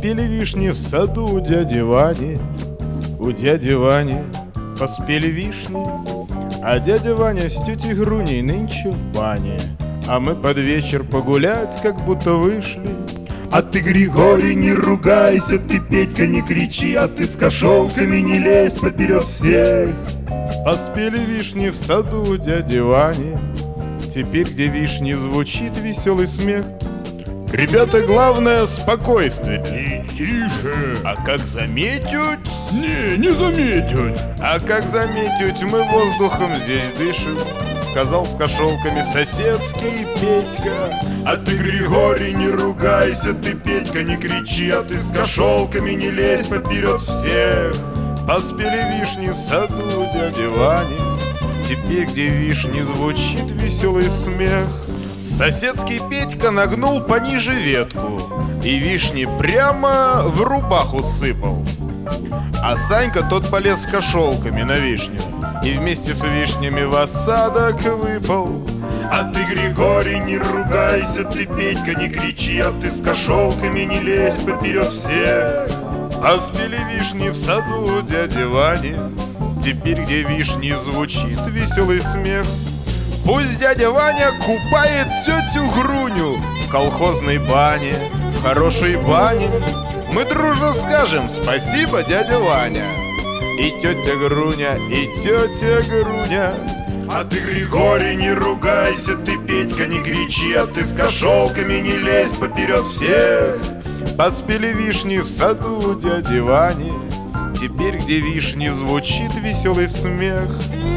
Поспели вишни в саду у дяди Вани. У дяди Вани поспели вишни, а дядя Ваня с тетей Груней нынче в бане. А мы под вечер погулять как будто вышли. А ты, Григорий, не ругайся, ты, Петька, не кричи, а ты с кошелками не лезь поперед всех. Поспели вишни в саду у дяди Вани. Теперь, где вишни, звучит веселый смех. Ребята, главное спокойствие. И тише. А как заметят? Не заметят. А как заметят, мы воздухом здесь дышим, сказал с кошелками соседский Петька. А ты, Григорий, не ругайся, ты, Петька, не кричи, а ты с кошелками не лезь поперед всех. Поспели вишни в саду у дяди Вани. Теперь, где вишни, звучит веселый смех. Соседский Петька нагнул пониже ветку и вишни прямо в рубаху сыпал. А Санька тот полез с кошелками на вишню и вместе с вишнями в осадок выпал. А ты, Григорий, не ругайся, ты, Петька, не кричи, а ты с кошелками не лезь поперед всех. Поспели вишни в саду у дяди Вани. Теперь, где вишни, звучит веселый смех. Пусть дядя Ваня купает тетю Груню в колхозной бане, в хорошей бане. Мы дружно скажем спасибо, дядя Ваня. И тетя Груня, и тетя Груня. А ты, Григорий, не ругайся, ты, Петька, не кричи, а ты с кошелками не лезь поперед всех. Поспели вишни в саду у дяди Вани. Теперь, где вишни, звучит веселый смех.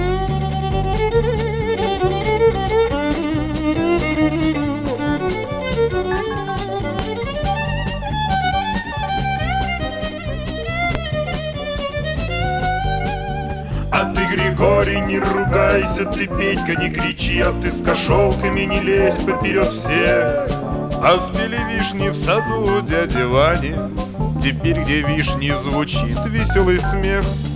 А ты, Григорий, не ругайся, ты, Петька, не кричи, а ты с кошелками не лезь поперед всех. Поспели вишни в саду у дяди Вани. Теперь, где вишни, звучит веселый смех.